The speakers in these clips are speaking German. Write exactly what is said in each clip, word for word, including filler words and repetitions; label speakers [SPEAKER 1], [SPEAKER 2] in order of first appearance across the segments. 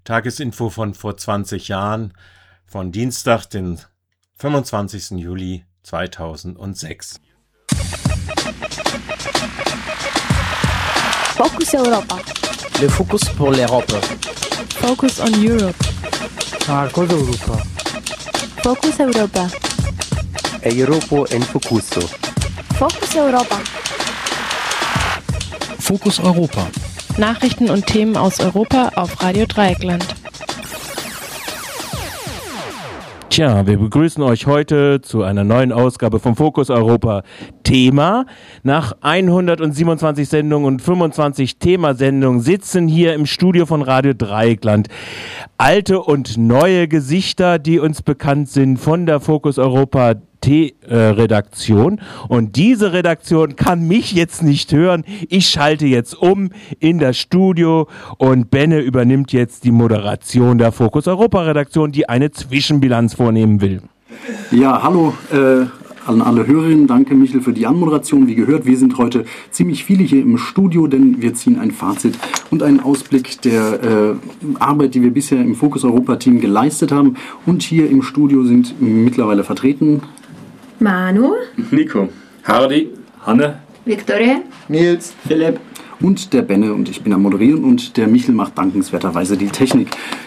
[SPEAKER 1] Tagesinfo von vor zwanzig Jahren, von Dienstag, den fünfundzwanzigsten Juli zweitausendsechs.
[SPEAKER 2] Focus Europa.
[SPEAKER 3] Le Focus pour l'Europe.
[SPEAKER 2] Focus on Europe.
[SPEAKER 4] Focus Europa.
[SPEAKER 2] Focus Europa.
[SPEAKER 5] Europa en Focuso.
[SPEAKER 2] Focus Europa.
[SPEAKER 6] Focus Europa.
[SPEAKER 7] Nachrichten und Themen aus Europa auf Radio Dreieckland.
[SPEAKER 1] Tja, wir begrüßen euch heute zu einer neuen Ausgabe vom Focus Europa Thema. Nach hundertsiebenundzwanzig Sendungen und fünfundzwanzig Themasendungen sitzen hier im Studio von Radio Dreieckland alte und neue Gesichter, die uns bekannt sind von der Focus Europa T-Redaktion. Und diese Redaktion kann mich jetzt nicht hören. Ich schalte jetzt um in das Studio und Benne übernimmt jetzt die Moderation der Focus Europa Redaktion, die eine Zwischenbilanz vornehmen will.
[SPEAKER 8] Ja, hallo äh, an alle Hörerinnen. Danke, Michel, für die Anmoderation. Wie gehört, wir sind heute ziemlich viele hier im Studio, denn wir ziehen ein Fazit und einen Ausblick der äh, Arbeit, die wir bisher im Focus Europa Team geleistet haben. Und hier im Studio sind mittlerweile vertreten
[SPEAKER 9] Manu,
[SPEAKER 10] Nico, Hardy, Hanne,
[SPEAKER 9] Victoria,
[SPEAKER 10] Nils,
[SPEAKER 5] Philipp
[SPEAKER 8] und der Benne, und ich bin am Moderieren, und der Michel macht dankenswerterweise die Technik.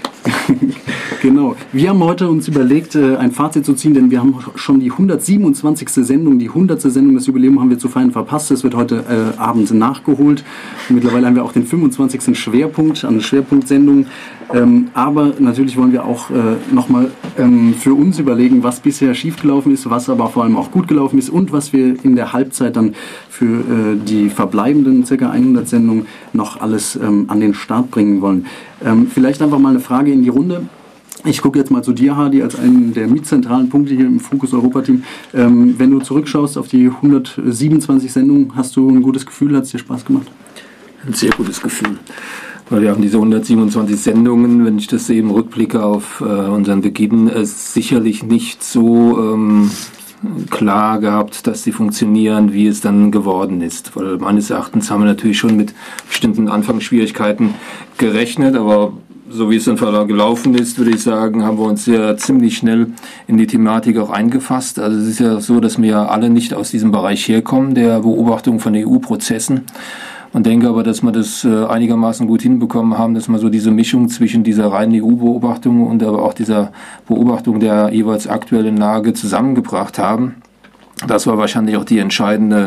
[SPEAKER 8] Genau. Wir haben heute uns überlegt, ein Fazit zu ziehen, denn wir haben schon die hundertsiebenundzwanzigste Sendung, die hundertste Sendung, das Jubiläum haben wir zu feiern verpasst. Es wird heute äh, Abend nachgeholt. Und mittlerweile haben wir auch den fünfundzwanzigsten Schwerpunkt, eine Schwerpunktsendung. Ähm, aber natürlich wollen wir auch äh, nochmal ähm, für uns überlegen, was bisher schiefgelaufen ist, was aber vor allem auch gut gelaufen ist und was wir in der Halbzeit dann für äh, die verbleibenden ca. hundert Sendungen noch alles ähm, an den Start bringen wollen. Ähm, vielleicht einfach mal eine Frage in die Runde. Ich gucke jetzt mal zu dir, Hardy, als einen der mitzentralen Punkte hier im Focus Europa Team. Ähm, wenn du zurückschaust auf die hundertsiebenundzwanzig Sendungen, hast du ein gutes Gefühl? Hat es dir Spaß gemacht?
[SPEAKER 10] Ein sehr gutes Gefühl. Weil wir haben diese hundertsiebenundzwanzig Sendungen, wenn ich das eben rückblicke auf äh, unseren Beginn, äh, sicherlich nicht so ähm, klar gehabt, dass sie funktionieren, wie es dann geworden ist. Weil meines Erachtens haben wir natürlich schon mit bestimmten Anfangsschwierigkeiten gerechnet, aber so wie es dann gelaufen ist, würde ich sagen, haben wir uns ja ziemlich schnell in die Thematik auch eingefasst. Also es ist ja so, dass wir ja alle nicht aus diesem Bereich herkommen, der Beobachtung von E U-Prozessen. Und denke aber, dass wir das äh, einigermaßen gut hinbekommen haben, dass wir so diese Mischung zwischen dieser reinen E U-Beobachtung und aber auch dieser Beobachtung der jeweils aktuellen Lage zusammengebracht haben. Das war wahrscheinlich auch die entscheidende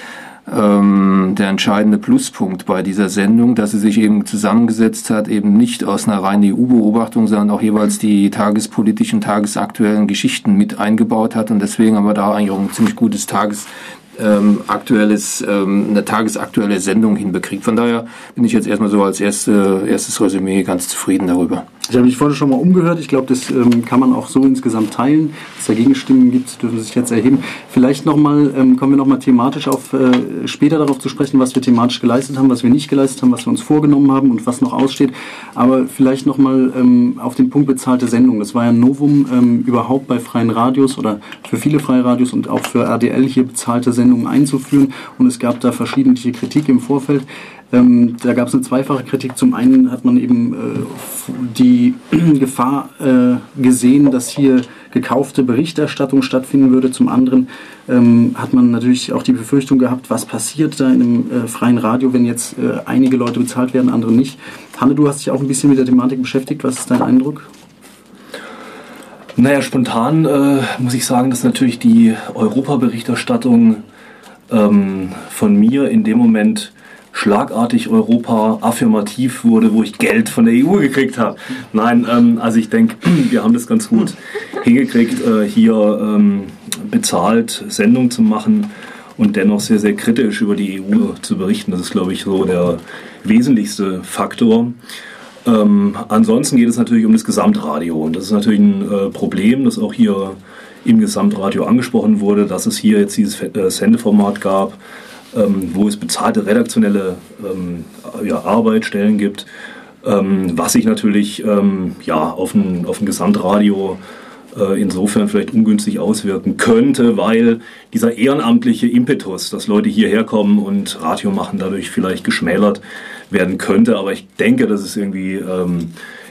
[SPEAKER 10] ähm, der entscheidende Pluspunkt bei dieser Sendung, dass sie sich eben zusammengesetzt hat, eben nicht aus einer reinen E U-Beobachtung, sondern auch jeweils die tagespolitischen, tagesaktuellen Geschichten mit eingebaut hat. Und deswegen haben wir da eigentlich auch ein ziemlich gutes Tages Ähm, aktuelles, ähm, eine tagesaktuelle Sendung hinbekriegt. Von daher bin ich jetzt erstmal so als erste, erstes Resümee ganz zufrieden darüber.
[SPEAKER 8] Ich habe mich vorhin schon mal umgehört. Ich glaube, das ähm, kann man auch so insgesamt teilen. Wenn es dagegen Stimmen gibt, dürfen Sie sich jetzt erheben. Vielleicht nochmal, ähm, kommen wir nochmal thematisch auf, äh, später darauf zu sprechen, was wir thematisch geleistet haben, was wir nicht geleistet haben, was wir uns vorgenommen haben und was noch aussteht. Aber vielleicht nochmal ähm, auf den Punkt bezahlte Sendung. Das war ja ein Novum ähm, überhaupt bei freien Radios oder für viele freie Radios und auch für R D L hier bezahlte Sendungen einzuführen. Und es gab da verschiedene Kritik im Vorfeld. Ähm, da gab es eine zweifache Kritik. Zum einen hat man eben äh, die Gefahr äh, gesehen, dass hier gekaufte Berichterstattung stattfinden würde. Zum anderen ähm, hat man natürlich auch die Befürchtung gehabt, was passiert da in einem äh, freien Radio, wenn jetzt äh, einige Leute bezahlt werden, andere nicht. Hanne, du hast dich auch ein bisschen mit der Thematik beschäftigt. Was ist dein Eindruck?
[SPEAKER 11] Naja, spontan äh, muss ich sagen, dass natürlich die Europa-Berichterstattung ähm, von mir in dem Moment schlagartig Europa affirmativ wurde, wo ich Geld von der E U gekriegt habe. Nein, ähm, also ich denke, wir haben das ganz gut hingekriegt, äh, hier ähm, bezahlt Sendung zu machen und dennoch sehr, sehr kritisch über die E U zu berichten. Das ist, glaube ich, so der wesentlichste Faktor. Ähm, ansonsten geht es natürlich um das Gesamtradio und das ist natürlich ein äh, Problem, das auch hier im Gesamtradio angesprochen wurde, dass es hier jetzt dieses äh, Sendeformat gab, ähm, wo es bezahlte redaktionelle ähm, ja, Arbeitsstellen gibt, ähm, was sich natürlich ähm, ja, auf ein, auf ein Gesamtradio äh, insofern vielleicht ungünstig auswirken könnte, weil dieser ehrenamtliche Impetus, dass Leute hierher kommen und Radio machen, dadurch vielleicht geschmälert werden könnte. Aber ich denke, dass es irgendwie ähm,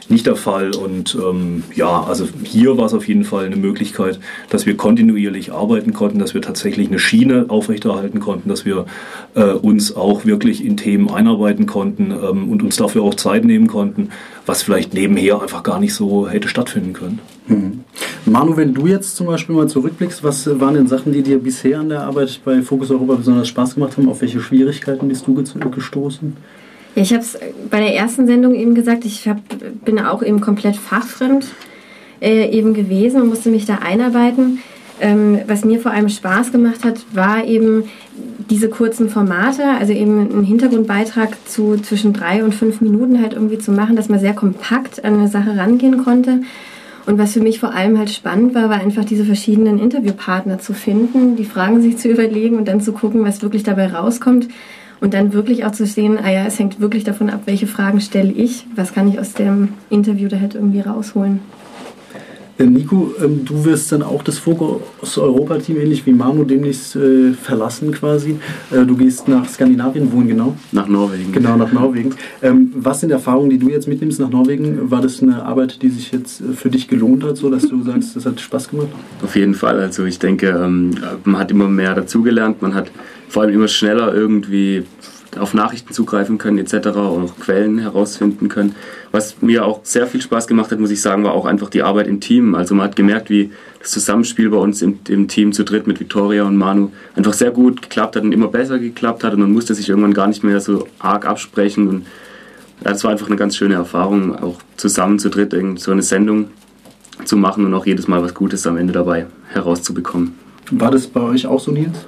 [SPEAKER 11] nicht der Fall. Und ähm, ja, also hier war es auf jeden Fall eine Möglichkeit, dass wir kontinuierlich arbeiten konnten, dass wir tatsächlich eine Schiene aufrechterhalten konnten, dass wir äh, uns auch wirklich in Themen einarbeiten konnten ähm, und uns dafür auch Zeit nehmen konnten, was vielleicht nebenher einfach gar nicht so hätte stattfinden können.
[SPEAKER 8] Mhm. Manu, wenn du jetzt zum Beispiel mal zurückblickst, was waren denn Sachen, die dir bisher an der Arbeit bei Focus Europa besonders Spaß gemacht haben? Auf welche Schwierigkeiten bist du gestoßen?
[SPEAKER 9] Ja, ich habe es bei der ersten Sendung eben gesagt, ich hab, bin auch eben komplett fachfremd äh, eben gewesen und musste mich da einarbeiten. Ähm, was mir vor allem Spaß gemacht hat, war eben diese kurzen Formate, also eben einen Hintergrundbeitrag zu zwischen drei und fünf Minuten halt irgendwie zu machen, dass man sehr kompakt an eine Sache rangehen konnte. Und was für mich vor allem halt spannend war, war einfach diese verschiedenen Interviewpartner zu finden, die Fragen sich zu überlegen und dann zu gucken, was wirklich dabei rauskommt. Und dann wirklich auch zu sehen, ah ja, es hängt wirklich davon ab, welche Fragen stelle ich, was kann ich aus dem Interview da halt irgendwie rausholen.
[SPEAKER 8] Äh, Nico, ähm, du wirst dann auch das Focus Europa-Team, ähnlich wie Manu, demnächst äh, verlassen quasi. Äh, du gehst nach Skandinavien, wohin genau?
[SPEAKER 6] Nach Norwegen.
[SPEAKER 8] Genau, nach Norwegen. Ähm, was sind Erfahrungen, die du jetzt mitnimmst nach Norwegen? War das eine Arbeit, die sich jetzt für dich gelohnt hat, so dass du sagst, das hat Spaß gemacht?
[SPEAKER 6] Auf jeden Fall. Also ich denke, ähm, man hat immer mehr dazugelernt. Man hat vor allem immer schneller irgendwie auf Nachrichten zugreifen können et cetera und auch Quellen herausfinden können. Was mir auch sehr viel Spaß gemacht hat, muss ich sagen, war auch einfach die Arbeit im Team. Also man hat gemerkt, wie das Zusammenspiel bei uns im, im Team zu dritt mit Victoria und Manu einfach sehr gut geklappt hat und immer besser geklappt hat und man musste sich irgendwann gar nicht mehr so arg absprechen. Und ja, das war einfach eine ganz schöne Erfahrung, auch zusammen zu dritt irgend so eine Sendung zu machen und auch jedes Mal was Gutes am Ende dabei herauszubekommen.
[SPEAKER 8] War das bei euch auch so, Nils?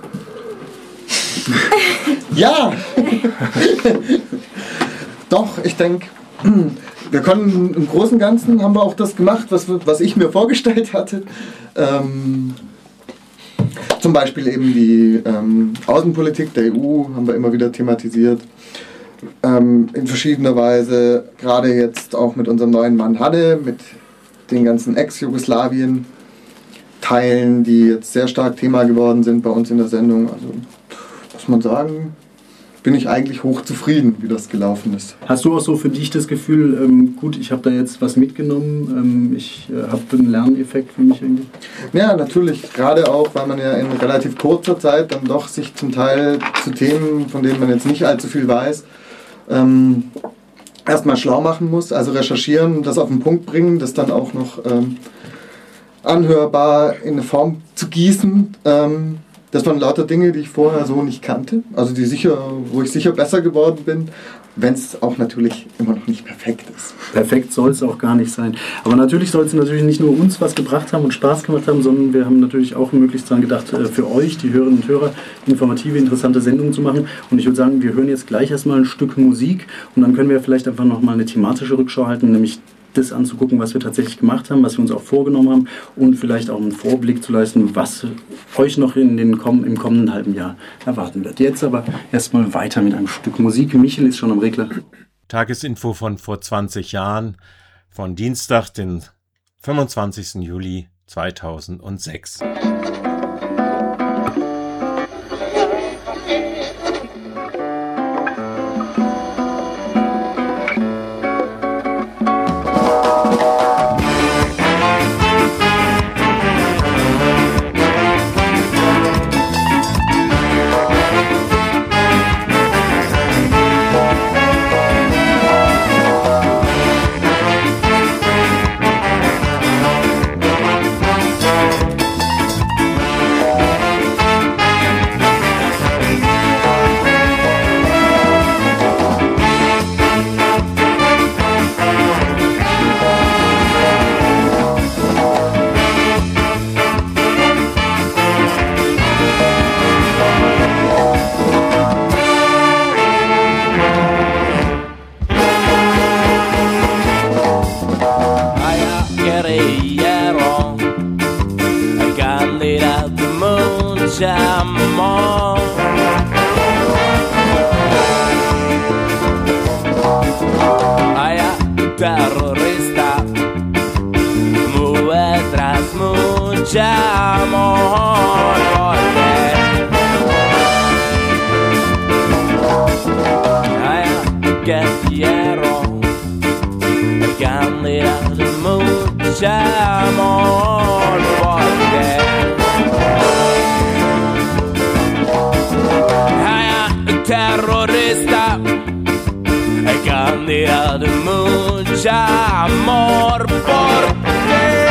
[SPEAKER 12] Ja! Doch, ich denke, wir konnten im Großen und Ganzen, haben wir auch das gemacht, was, was ich mir vorgestellt hatte. Ähm, zum Beispiel eben die ähm, Außenpolitik der E U haben wir immer wieder thematisiert. Ähm, in verschiedener Weise, gerade jetzt auch mit unserem neuen Mann Hade, mit den ganzen Ex-Jugoslawien-Teilen, die jetzt sehr stark Thema geworden sind bei uns in der Sendung. Also muss man sagen, bin ich eigentlich hochzufrieden, wie das gelaufen ist.
[SPEAKER 8] Hast du auch so für dich das Gefühl, ähm, gut, ich habe da jetzt was mitgenommen, ähm, ich äh, habe einen Lerneffekt für mich irgendwie?
[SPEAKER 12] Ja, natürlich, gerade auch, weil man ja in relativ kurzer Zeit dann doch sich zum Teil zu Themen, von denen man jetzt nicht allzu viel weiß, ähm, erstmal schlau machen muss, also recherchieren, das auf den Punkt bringen, das dann auch noch ähm, anhörbar in eine Form zu gießen. Ähm, Das waren lauter Dinge, die ich vorher so nicht kannte, also die sicher, wo ich sicher besser geworden bin, wenn es auch natürlich immer noch nicht perfekt ist.
[SPEAKER 8] Perfekt soll es auch gar nicht sein. Aber natürlich soll es natürlich nicht nur uns was gebracht haben und Spaß gemacht haben, sondern wir haben natürlich auch möglichst daran gedacht, für euch, die Hörerinnen und Hörer, informative, interessante Sendungen zu machen. Und ich würde sagen, wir hören jetzt gleich erstmal ein Stück Musik und dann können wir vielleicht einfach nochmal eine thematische Rückschau halten, nämlich das anzugucken, was wir tatsächlich gemacht haben, was wir uns auch vorgenommen haben und vielleicht auch einen Vorblick zu leisten, was euch noch in den komm- im kommenden halben Jahr erwarten wird. Jetzt aber erstmal weiter mit einem Stück Musik. Michel ist schon am Regler.
[SPEAKER 1] Tagesinfo von vor zwanzig Jahren, von Dienstag, den fünfundzwanzigsten Juli zweitausendsechs.
[SPEAKER 13] Get the arrow, I can't de mucho amor, porque hay terrorista, hay cantidad de mucho amor, porque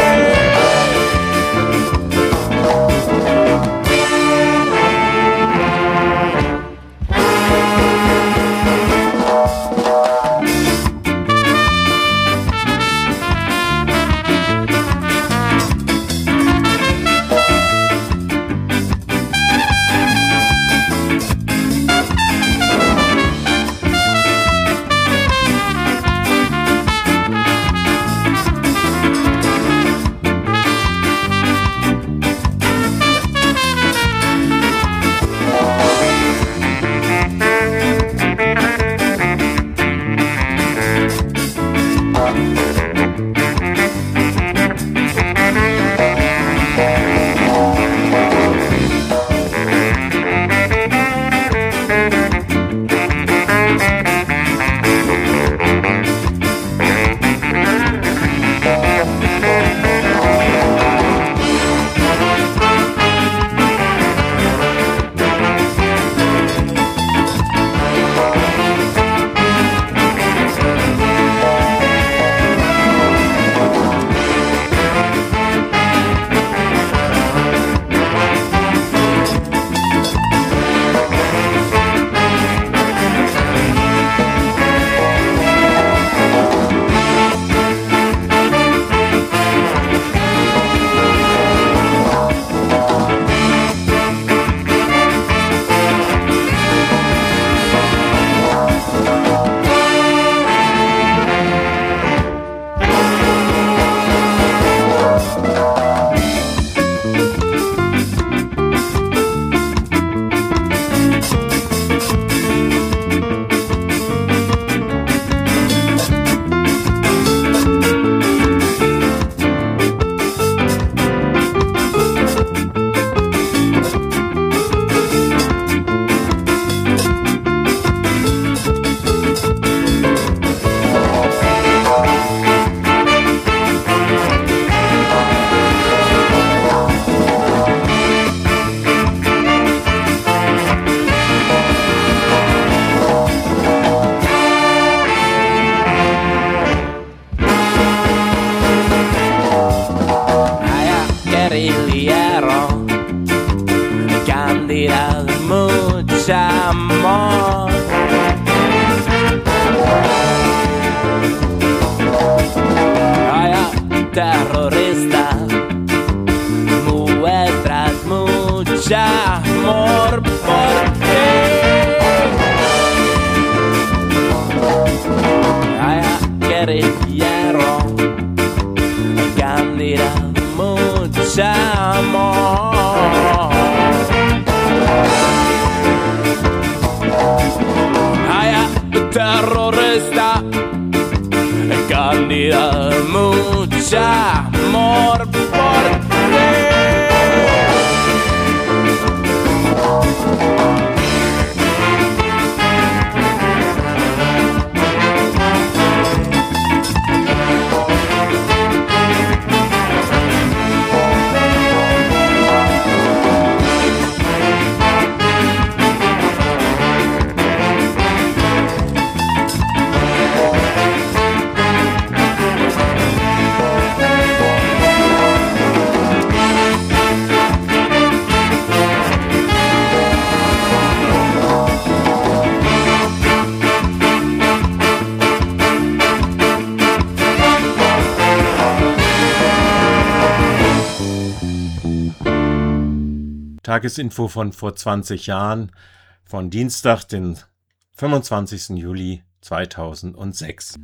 [SPEAKER 1] Tagesinfo von vor zwanzig Jahren, von Dienstag, den fünfundzwanzigsten Juli zweitausendsechs.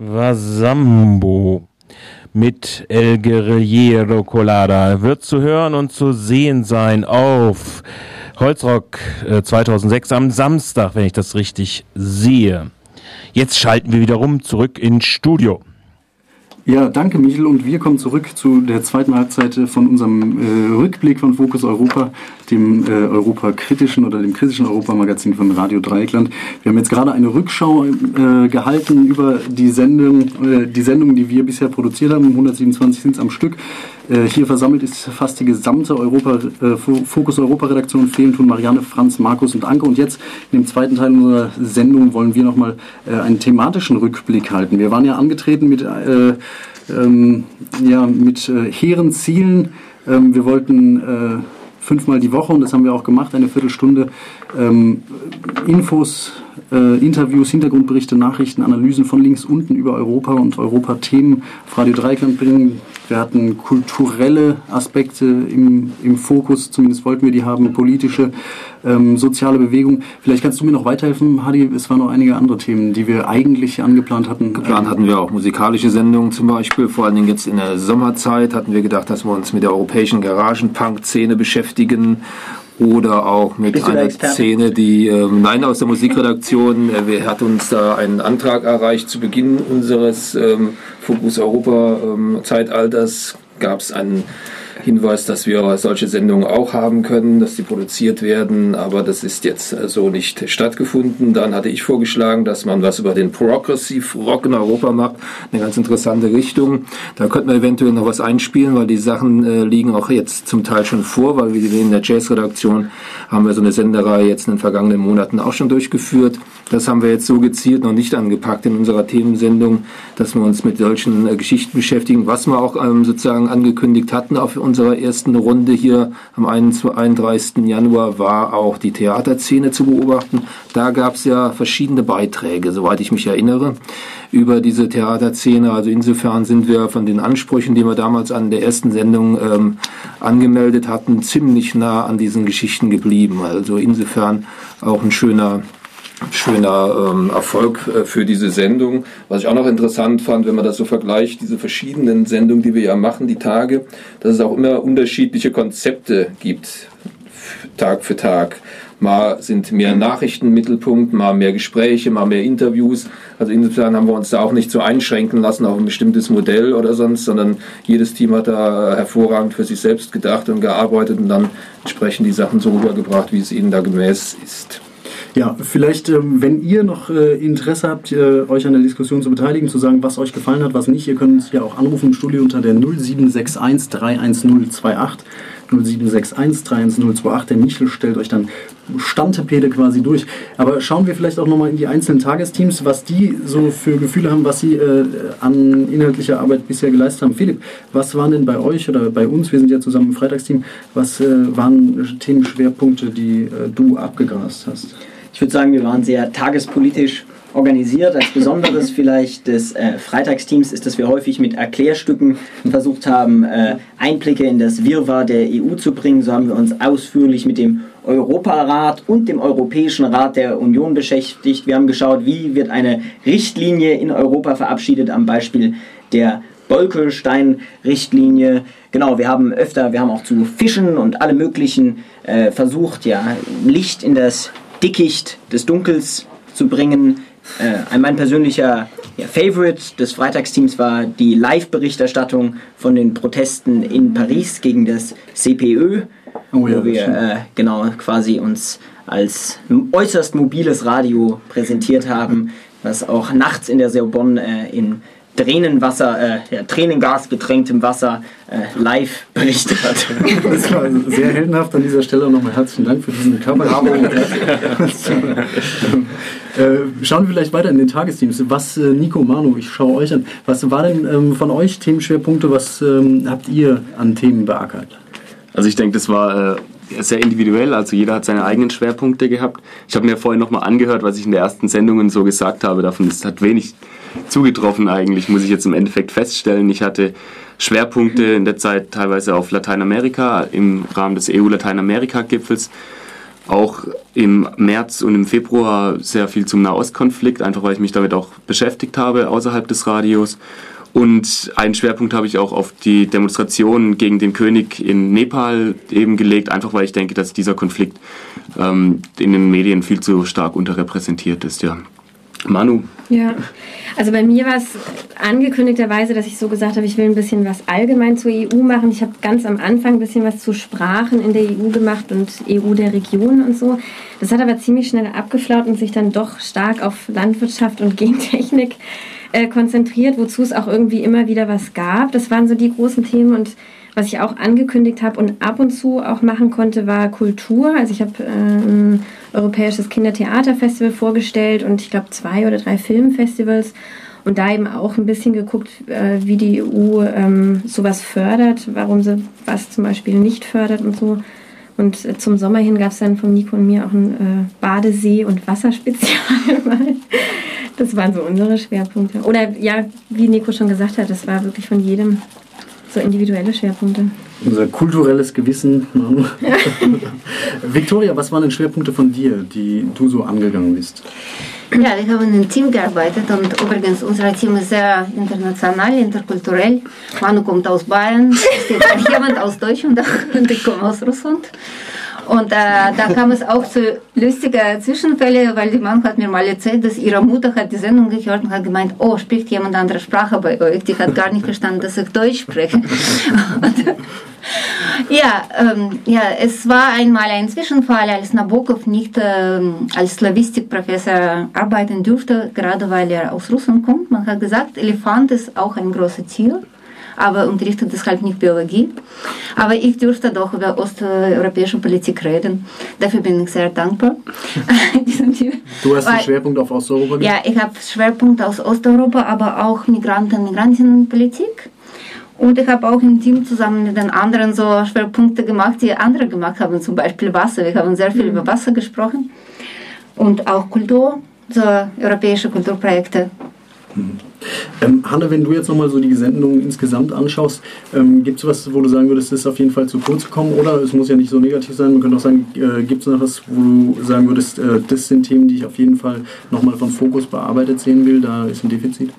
[SPEAKER 1] Wasambo mit El Guerrillero Colada wird zu hören und zu sehen sein auf Holzrock äh, zweitausendsechs am Samstag, wenn ich das richtig sehe. Jetzt schalten wir wiederum zurück ins Studio.
[SPEAKER 8] Ja, danke Michel, und wir kommen zurück zu der zweiten Halbzeit von unserem äh, Rückblick von Fokus Europa, dem äh, Europa-kritischen oder dem kritischen Europamagazin von Radio Dreieckland. Wir haben jetzt gerade eine Rückschau äh, gehalten über die Sendung, äh, die Sendungen, die wir bisher produziert haben. hundertsiebenundzwanzig sind es am Stück. Äh, hier versammelt ist fast die gesamte Europa, äh, Fokus Europa-Redaktion. Fehlen tun Marianne, Franz, Markus und Anke. Und jetzt in dem zweiten Teil unserer Sendung wollen wir nochmal äh, einen thematischen Rückblick halten. Wir waren ja angetreten mit äh, Ähm, ja, mit äh, hehren Zielen. Ähm, wir wollten äh, fünfmal die Woche, und das haben wir auch gemacht, eine Viertelstunde ähm, Infos, äh, Interviews, Hintergrundberichte, Nachrichten, Analysen von links unten über Europa und Europa-Themen auf Radio Dreieckland bringen. Wir hatten kulturelle Aspekte im, im Fokus, zumindest wollten wir die haben, politische, ähm, soziale Bewegung. Vielleicht kannst du mir noch weiterhelfen, Hadi, es waren noch einige andere Themen, die wir eigentlich angeplant hatten.
[SPEAKER 10] Geplant hatten wir auch musikalische Sendungen zum Beispiel, vor allen Dingen jetzt in der Sommerzeit hatten wir gedacht, dass wir uns mit der europäischen Garagenpunk-Szene beschäftigen. Oder auch mit einer Szene, die, ähm, nein, aus der Musikredaktion, äh, hat uns da einen Antrag erreicht. Zu Beginn unseres ähm, Fokus Europa ähm, Zeitalters gab es einen Hinweis, dass wir solche Sendungen auch haben können, dass die produziert werden, aber das ist jetzt so nicht stattgefunden. Dann hatte ich vorgeschlagen, dass man was über den Progressive Rock in Europa macht, eine ganz interessante Richtung. Da könnten wir eventuell noch was einspielen, weil die Sachen äh, liegen auch jetzt zum Teil schon vor, weil wir in der Jazz-Redaktion haben wir so eine Sendereihe jetzt in den vergangenen Monaten auch schon durchgeführt. Das haben wir jetzt so gezielt noch nicht angepackt in unserer Themensendung, dass wir uns mit solchen äh, Geschichten beschäftigen, was wir auch ähm, sozusagen angekündigt hatten auf unserer ersten Runde hier am einunddreißigsten Januar war auch die Theaterszene zu beobachten. Da gab es ja verschiedene Beiträge, soweit ich mich erinnere, über diese Theaterszene. Also insofern sind wir von den Ansprüchen, die wir damals an der ersten Sendung ähm, angemeldet hatten, ziemlich nah an diesen Geschichten geblieben. Also insofern auch ein schöner schöner ähm, Erfolg äh, für diese Sendung. Was ich auch noch interessant fand, wenn man das so vergleicht, diese verschiedenen Sendungen, die wir ja machen, die Tage, dass es auch immer unterschiedliche Konzepte gibt, Tag für Tag. Mal sind mehr Nachrichten im Mittelpunkt, mal mehr Gespräche, mal mehr Interviews. Also insofern haben wir uns da auch nicht so einschränken lassen auf ein bestimmtes Modell oder sonst, sondern jedes Team hat da hervorragend für sich selbst gedacht und gearbeitet und dann entsprechend die Sachen so rübergebracht, wie es ihnen da gemäß ist.
[SPEAKER 8] Ja, vielleicht, ähm, wenn ihr noch äh, Interesse habt, äh, euch an der Diskussion zu beteiligen, zu sagen, was euch gefallen hat, was nicht, ihr könnt uns ja auch anrufen im Studio unter der null sieben sechs eins drei eins null zwei acht. null sieben sechs eins drei eins null zwei acht. Der Michel stellt euch dann Standtepede quasi durch. Aber schauen wir vielleicht auch nochmal in die einzelnen Tagesteams, was die so für Gefühle haben, was sie äh, an inhaltlicher Arbeit bisher geleistet haben. Philipp, was waren denn bei euch oder bei uns, wir sind ja zusammen im Freitagsteam, was äh, waren Themenschwerpunkte, die äh, du abgegrast hast?
[SPEAKER 14] Ich würde sagen, wir waren sehr tagespolitisch organisiert. Als Besonderes vielleicht des äh, Freitagsteams ist, dass wir häufig mit Erklärstücken versucht haben, äh, Einblicke in das Wirrwarr der E U zu bringen. So haben wir uns ausführlich mit dem Europarat und dem Europäischen Rat der Union beschäftigt. Wir haben geschaut, wie wird eine Richtlinie in Europa verabschiedet, am Beispiel der Bolkestein-Richtlinie. Genau, wir haben öfter, wir haben auch zu Fischen und alle möglichen äh, versucht, ja, Licht in das Dickicht des Dunkels zu bringen. Äh, mein persönlicher ja, Favorite des Freitagsteams war die Live-Berichterstattung von den Protesten in Paris gegen das C P Ö, oh ja, wo wir äh, genau quasi uns als äußerst mobiles Radio präsentiert haben, was auch nachts in der Sorbonne äh, in Tränenwasser, äh, ja, Tränengas getränktem Wasser äh, live berichtet hat.
[SPEAKER 8] Das war sehr heldenhaft an dieser Stelle. Nochmal herzlichen Dank für diesen Cover. äh, schauen wir vielleicht weiter in den Tagesteams. Was, äh, Nico, Manu, ich schaue euch an. Was war denn ähm, von euch Themenschwerpunkte? Was ähm, habt ihr an Themen beackert?
[SPEAKER 6] Also ich denke, das war äh, sehr individuell. Also jeder hat seine eigenen Schwerpunkte gehabt. Ich habe mir vorhin nochmal angehört, was ich in der ersten Sendung so gesagt habe. Davon das hat wenig zugetroffen eigentlich, muss ich jetzt im Endeffekt feststellen. Ich hatte Schwerpunkte in der Zeit teilweise auf Lateinamerika, im Rahmen des E U-Lateinamerika-Gipfels. Auch im März und im Februar sehr viel zum Nahostkonflikt, einfach weil ich mich damit auch beschäftigt habe, außerhalb des Radios. Und einen Schwerpunkt habe ich auch auf die Demonstrationen gegen den König in Nepal eben gelegt, einfach weil ich denke, dass dieser Konflikt ähm, in den Medien viel zu stark unterrepräsentiert ist, ja. Manu.
[SPEAKER 9] Ja, also bei mir war es angekündigterweise, dass ich so gesagt habe, ich will ein bisschen was allgemein zur E U machen. Ich habe ganz am Anfang ein bisschen was zu Sprachen in der E U gemacht und E U der Regionen und so. Das hat aber ziemlich schnell abgeflaut und sich dann doch stark auf Landwirtschaft und Gentechnik äh, konzentriert, wozu es auch irgendwie immer wieder was gab. Das waren so die großen Themen und was ich auch angekündigt habe und ab und zu auch machen konnte, war Kultur. Also ich habe äh, ein europäisches Kindertheaterfestival vorgestellt und ich glaube zwei oder drei Filmfestivals und da eben auch ein bisschen geguckt, äh, wie die E U ähm, sowas fördert, warum sie was zum Beispiel nicht fördert und so. Und äh, zum Sommer hin gab es dann von Nico und mir auch ein äh, Badesee- und Wasserspezial. Das waren so unsere Schwerpunkte. Oder ja, wie Nico schon gesagt hat, das war wirklich von jedem so individuelle Schwerpunkte.
[SPEAKER 8] Unser kulturelles Gewissen. Victoria, was waren denn Schwerpunkte von dir, die du so angegangen bist?
[SPEAKER 15] Ja, wir haben im Team gearbeitet und übrigens unser Team ist sehr international, interkulturell. Manu kommt aus Bayern, es gibt auch jemand aus Deutschland und ich komme aus Russland. Und äh, da kam es auch zu lustigen Zwischenfällen, weil die Mann hat mir mal erzählt, dass ihre Mutter hat die Sendung gehört und hat gemeint, oh, spricht jemand andere Sprache bei euch? Die hat gar nicht verstanden, dass ich Deutsch spreche. Und, ja, ähm, ja, es war einmal ein Zwischenfall, als Nabokov nicht ähm, als Slawistikprofessor arbeiten durfte, gerade weil er aus Russland kommt. Man hat gesagt, Elefant ist auch ein großes Tier, aber unterrichtet deshalb nicht Biologie. Aber ich durfte doch über osteuropäische Politik reden. Dafür bin ich sehr dankbar.
[SPEAKER 8] Du hast einen Schwerpunkt auf Osteuropa?
[SPEAKER 15] Ja, ich habe Schwerpunkt aus Osteuropa, aber auch Migranten- und Migrantinnenpolitik. Und ich habe auch im Team zusammen mit den anderen so Schwerpunkte gemacht, die andere gemacht haben, zum Beispiel Wasser. Wir haben sehr viel mhm. über Wasser gesprochen. Und auch Kultur, so europäische Kulturprojekte.
[SPEAKER 8] Mhm. Ähm, Hanne, wenn du jetzt nochmal so die Sendung insgesamt anschaust, ähm, gibt es was, wo du sagen würdest, das ist auf jeden Fall zu kurz gekommen, oder? Es muss ja nicht so negativ sein, man könnte auch sagen, äh, gibt es noch was, wo du sagen würdest, äh, das sind Themen, die ich auf jeden Fall nochmal von Fokus bearbeitet sehen will, da ist ein Defizit?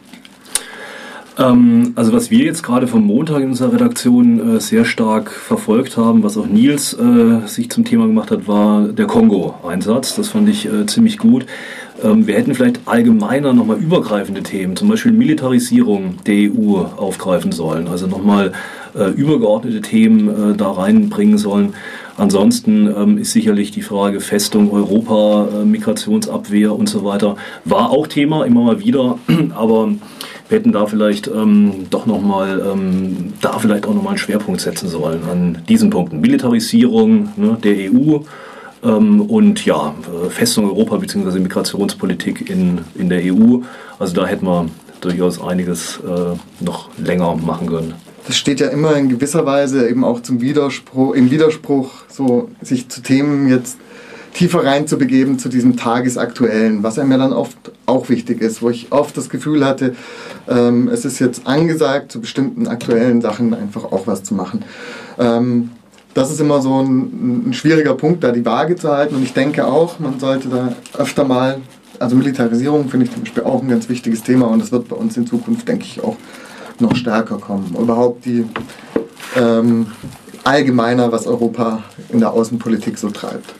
[SPEAKER 11] Ähm, also was wir jetzt gerade vom Montag in unserer Redaktion äh, sehr stark verfolgt haben, was auch Nils äh, sich zum Thema gemacht hat, war der Kongo-Einsatz. Das fand ich äh, ziemlich gut. Wir hätten vielleicht allgemeiner nochmal übergreifende Themen, zum Beispiel Militarisierung der E U aufgreifen sollen, also nochmal äh, übergeordnete Themen äh, da reinbringen sollen. Ansonsten ähm, ist sicherlich die Frage Festung Europa, äh, Migrationsabwehr und so weiter, war auch Thema, immer mal wieder, aber wir hätten da vielleicht ähm, doch nochmal, ähm, da vielleicht auch nochmal einen Schwerpunkt setzen sollen an diesen Punkten. Militarisierung ne, der E U, Ähm, und ja, Festung Europa bzw. Migrationspolitik in, in der E U. Also da hätten wir durchaus einiges äh, noch länger machen können.
[SPEAKER 12] Das steht ja immer in gewisser Weise eben auch zum Widerspruch, im Widerspruch, so sich zu Themen jetzt tiefer reinzubegeben, zu diesem Tagesaktuellen, was einem ja dann oft auch wichtig ist, wo ich oft das Gefühl hatte, ähm, es ist jetzt angesagt, zu bestimmten aktuellen Sachen einfach auch was zu machen. Ähm, Das ist immer so ein, ein schwieriger Punkt, da die Waage zu halten. Und ich denke auch, man sollte da öfter mal, also Militarisierung finde ich zum Beispiel auch ein ganz wichtiges Thema und das wird bei uns in Zukunft, denke ich, auch noch stärker kommen. Überhaupt die ähm, allgemeiner, was Europa in der Außenpolitik so treibt.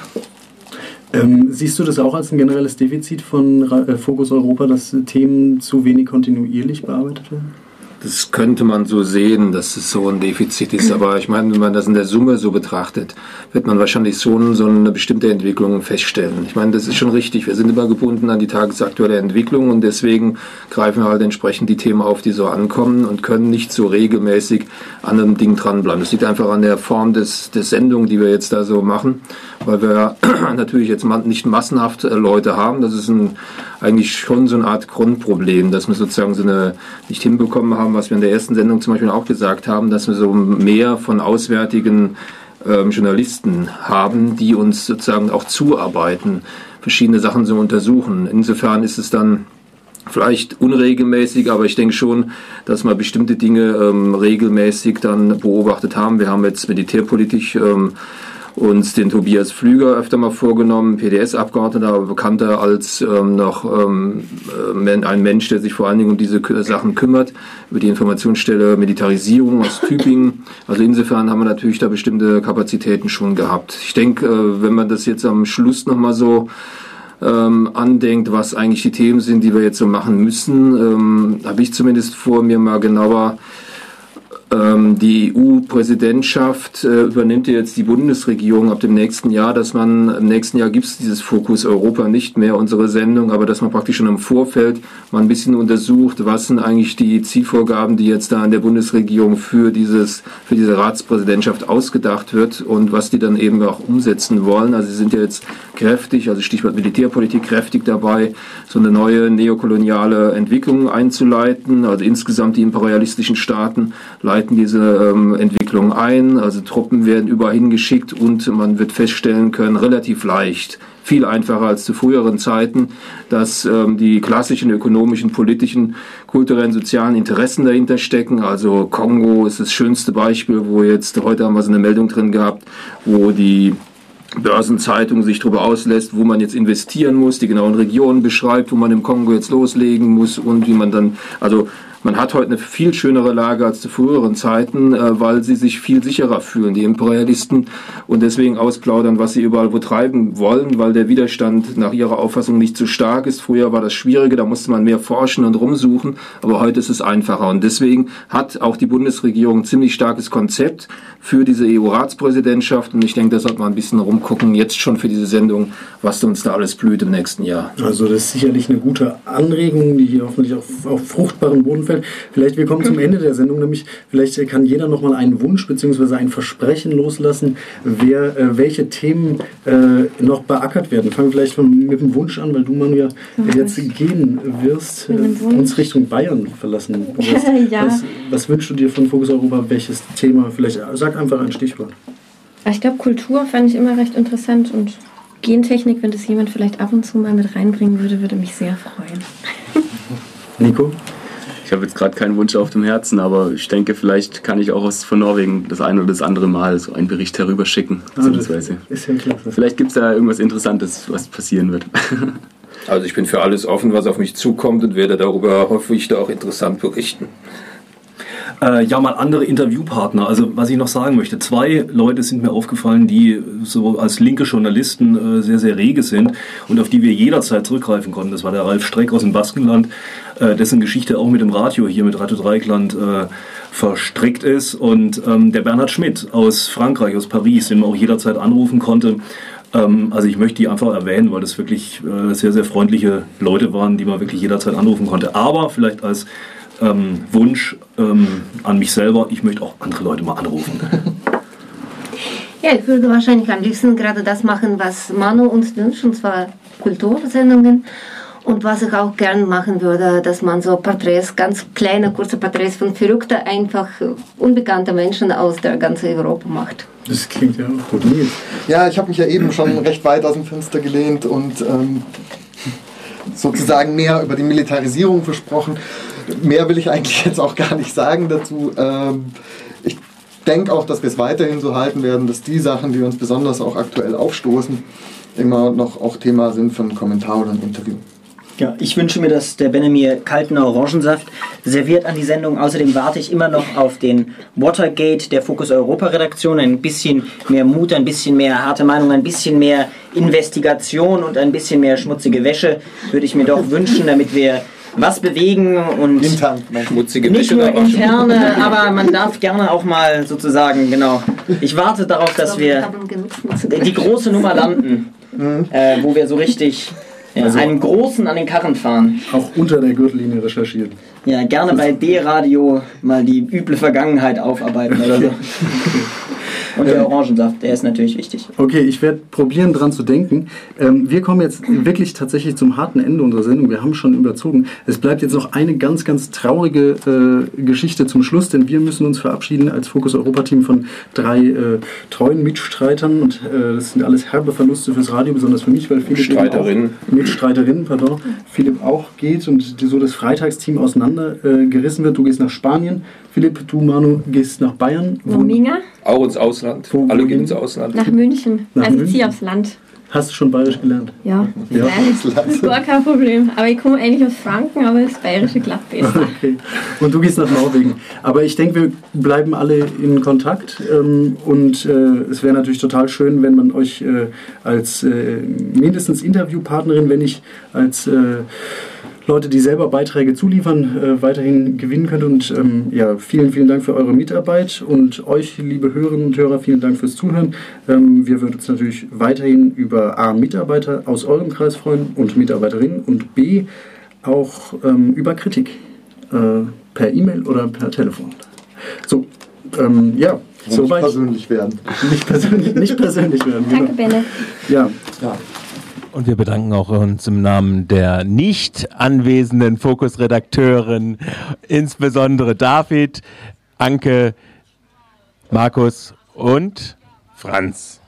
[SPEAKER 8] Ähm, siehst du das auch als ein generelles Defizit von äh, Fokus Europa, dass Themen zu wenig kontinuierlich bearbeitet werden?
[SPEAKER 10] Das könnte man so sehen, dass es so ein Defizit ist, aber ich meine, wenn man das in der Summe so betrachtet, wird man wahrscheinlich schon so eine bestimmte Entwicklung feststellen. Ich meine, das ist schon richtig, wir sind immer gebunden an die tagesaktuelle Entwicklung und deswegen greifen wir halt entsprechend die Themen auf, die so ankommen und können nicht so regelmäßig an einem Ding dranbleiben. Das liegt einfach an der Form des, des Sendung, die wir jetzt da so machen, weil wir natürlich jetzt nicht massenhaft Leute haben, das ist ein, eigentlich schon so eine Art Grundproblem, dass wir sozusagen so eine nicht hinbekommen haben, was wir in der ersten Sendung zum Beispiel auch gesagt haben, dass wir so mehr von auswärtigen ähm, Journalisten haben, die uns sozusagen auch zuarbeiten, verschiedene Sachen so untersuchen. Insofern ist es dann vielleicht unregelmäßig, aber ich denke schon, dass wir bestimmte Dinge ähm, regelmäßig dann beobachtet haben. Wir haben jetzt militärpolitisch ähm, uns den Tobias Pflüger öfter mal vorgenommen, P D S-Abgeordneter, aber bekannter als ähm, noch ähm, ein Mensch, der sich vor allen Dingen um diese Sachen kümmert, über die Informationsstelle Militarisierung aus Tübingen. Also insofern haben wir natürlich da bestimmte Kapazitäten schon gehabt. Ich denke, äh, wenn man das jetzt am Schluss nochmal so ähm, andenkt, was eigentlich die Themen sind, die wir jetzt so machen müssen, ähm, habe ich zumindest vor, mir mal genauer ähm, die E U-Präsidentschaft äh, übernimmt ja jetzt die Bundesregierung ab dem nächsten Jahr, dass man im nächsten Jahr gibt es dieses Fokus Europa nicht mehr, unsere Sendung, aber dass man praktisch schon im Vorfeld mal ein bisschen untersucht, was sind eigentlich die Zielvorgaben, die jetzt da an der Bundesregierung für dieses für diese Ratspräsidentschaft ausgedacht wird und was die dann eben auch umsetzen wollen. Also sie sind ja jetzt kräftig, also Stichwort Militärpolitik, kräftig dabei, so eine neue neokoloniale Entwicklung einzuleiten. Also insgesamt die imperialistischen Staaten leiten diese ähm, Entwicklung ein. Also Truppen werden überall hingeschickt und man wird feststellen können, relativ leicht, viel einfacher als zu früheren Zeiten, dass ähm, die klassischen ökonomischen, politischen, kulturellen, sozialen Interessen dahinter stecken. Also Kongo ist das schönste Beispiel, wo jetzt, heute haben wir so eine Meldung drin gehabt, wo die Börsenzeitung sich darüber auslässt, wo man jetzt investieren muss, die genauen Regionen beschreibt, wo man im Kongo jetzt loslegen muss und wie man dann, also man hat heute eine viel schönere Lage als zu früheren Zeiten, äh, weil sie sich viel sicherer fühlen, die Imperialisten, und deswegen ausplaudern, was sie überall wo treiben wollen, weil der Widerstand nach ihrer Auffassung nicht so stark ist. Früher war das schwieriger, da musste man mehr forschen und rumsuchen, aber heute ist es einfacher. Und deswegen hat auch die Bundesregierung ein ziemlich starkes Konzept für diese E U-Ratspräsidentschaft. Und ich denke, da sollte man ein bisschen rumgucken, jetzt schon für diese Sendung, was uns da alles blüht im nächsten Jahr.
[SPEAKER 8] Also das ist sicherlich eine gute Anregung, die hier hoffentlich auf, auf fruchtbaren Boden fällt. Vielleicht, wir kommen zum Ende der Sendung, nämlich vielleicht kann jeder nochmal einen Wunsch bzw. ein Versprechen loslassen, wer, äh, welche Themen äh, noch beackert werden. Fangen wir vielleicht von, mit dem Wunsch an, weil du, Manu, ja jetzt gehen wirst, äh, uns Richtung Bayern verlassen wirst.
[SPEAKER 9] Ja.
[SPEAKER 8] Was, was wünschst du dir von Fokus Europa? Welches Thema? Vielleicht sag einfach ein Stichwort.
[SPEAKER 9] Ich glaube, Kultur fand ich immer recht interessant und Gentechnik, wenn das jemand vielleicht ab und zu mal mit reinbringen würde, würde mich sehr freuen.
[SPEAKER 8] Nico?
[SPEAKER 6] Ich habe jetzt gerade keinen Wunsch auf dem Herzen, aber ich denke, vielleicht kann ich auch aus, von Norwegen das eine oder das andere Mal so einen Bericht herüber schicken.
[SPEAKER 8] Ah, das ist ja klasse.
[SPEAKER 6] Vielleicht gibt es da irgendwas Interessantes, was passieren wird.
[SPEAKER 10] Also ich bin für alles offen, was auf mich zukommt, und werde darüber hoffentlich da auch interessant berichten.
[SPEAKER 11] Äh, ja, mal andere Interviewpartner. Also was ich noch sagen möchte, zwei Leute sind mir aufgefallen, die so als linke Journalisten äh, sehr, sehr rege sind und auf die wir jederzeit zurückgreifen konnten. Das war der Ralf Streck aus dem Baskenland, äh, dessen Geschichte auch mit dem Radio hier, mit Radio Dreieckland äh, verstrickt ist, und ähm, der Bernhard Schmidt aus Frankreich, aus Paris, den man auch jederzeit anrufen konnte. Ähm, also ich möchte die einfach erwähnen, weil das wirklich äh, sehr, sehr freundliche Leute waren, die man wirklich jederzeit anrufen konnte. Aber vielleicht als Ähm, Wunsch ähm, an mich selber, ich möchte auch andere Leute mal anrufen.
[SPEAKER 15] Ja, ich würde wahrscheinlich am liebsten gerade das machen, was Manu uns wünscht, und zwar Kultursendungen. Und was ich auch gern machen würde, dass man so Porträts, ganz kleine, kurze Porträts von verrückten, einfach unbekannten Menschen aus der ganzen Europa macht.
[SPEAKER 8] Das klingt ja auch gut.
[SPEAKER 12] Ja, ich habe mich ja eben schon recht weit aus dem Fenster gelehnt und ähm, sozusagen mehr über die Militarisierung versprochen. Mehr will ich eigentlich jetzt auch gar nicht sagen dazu. Ähm, ich denke auch, dass wir es weiterhin so halten werden, dass die Sachen, die uns besonders auch aktuell aufstoßen, immer noch auch Thema sind für einen Kommentar oder ein Interview.
[SPEAKER 14] Ja, ich wünsche mir, dass der Benne mir kalten Orangensaft serviert an die Sendung. Außerdem warte ich immer noch auf den Watergate der Fokus Europa Redaktion. Ein bisschen mehr Mut, ein bisschen mehr harte Meinung, ein bisschen mehr Investigation und ein bisschen mehr schmutzige Wäsche würde ich mir doch wünschen, damit wir was bewegen und
[SPEAKER 10] schmutzige
[SPEAKER 14] nicht
[SPEAKER 10] Wäsche
[SPEAKER 14] nur
[SPEAKER 10] da waschen.
[SPEAKER 14] interne, aber man darf gerne auch mal sozusagen, genau. Ich warte darauf, dass wir die große Nummer landen, äh, wo wir so richtig ja,
[SPEAKER 8] Also-
[SPEAKER 14] einen großen an den Karren fahren.
[SPEAKER 8] Auch unter der Gürtellinie recherchieren.
[SPEAKER 14] Ja, gerne bei D-Radio mal die üble Vergangenheit aufarbeiten oder so. Und der Orangensaft, der ist natürlich wichtig.
[SPEAKER 8] Okay, ich werde probieren, dran zu denken. Ähm, wir kommen jetzt wirklich tatsächlich zum harten Ende unserer Sendung. Wir haben schon überzogen. Es bleibt jetzt noch eine ganz, ganz traurige äh, Geschichte zum Schluss, denn wir müssen uns verabschieden als Fokus Europa-Team von drei äh, treuen Mitstreitern. Und äh, das sind alles herbe Verluste fürs Radio, besonders für mich, weil Philipp
[SPEAKER 10] Mitstreiterinnen.
[SPEAKER 8] Auch, Mitstreiterinnen, pardon, Philipp auch geht und so das Freitagsteam auseinandergerissen äh, gerissen wird. Du gehst nach Spanien. Philipp, du, Manu, gehst nach Bayern.
[SPEAKER 9] Wo Minga?
[SPEAKER 10] Auch ins Ausland.
[SPEAKER 8] Wo,
[SPEAKER 10] Alle
[SPEAKER 8] wohin?
[SPEAKER 10] gehen ins Ausland.
[SPEAKER 9] Nach München.
[SPEAKER 8] Nach
[SPEAKER 9] also ich
[SPEAKER 8] München?
[SPEAKER 9] ziehe aufs Land.
[SPEAKER 8] Hast du schon bayerisch gelernt?
[SPEAKER 9] Ja,
[SPEAKER 8] ja.
[SPEAKER 9] Nein, gar kein Problem. Aber ich komme eigentlich aus Franken, aber das Bayerische klappt besser.
[SPEAKER 8] Okay. Und du gehst nach Norwegen. Aber ich denke, wir bleiben alle in Kontakt. Ähm, und äh, es wäre natürlich total schön, wenn man euch äh, als äh, mindestens Interviewpartnerin, wenn nicht als äh, Leute, die selber Beiträge zuliefern, äh, weiterhin gewinnen könnt. Und ähm, ja, vielen, vielen Dank für eure Mitarbeit und euch, liebe Hörerinnen und Hörer, vielen Dank fürs Zuhören. Ähm, wir würden uns natürlich weiterhin über A, Mitarbeiter aus eurem Kreis freuen und Mitarbeiterinnen und B, auch ähm, über Kritik äh, per E-Mail oder per Telefon. So, ähm, ja, soweit.
[SPEAKER 12] Nicht persönlich werden.
[SPEAKER 8] Nicht persönlich, nicht persönlich werden.
[SPEAKER 9] Danke, Benne.
[SPEAKER 8] Ja, ja.
[SPEAKER 1] Und wir bedanken auch uns im Namen der nicht anwesenden Fokus-Redakteurin, insbesondere David, Anke, Markus und Franz.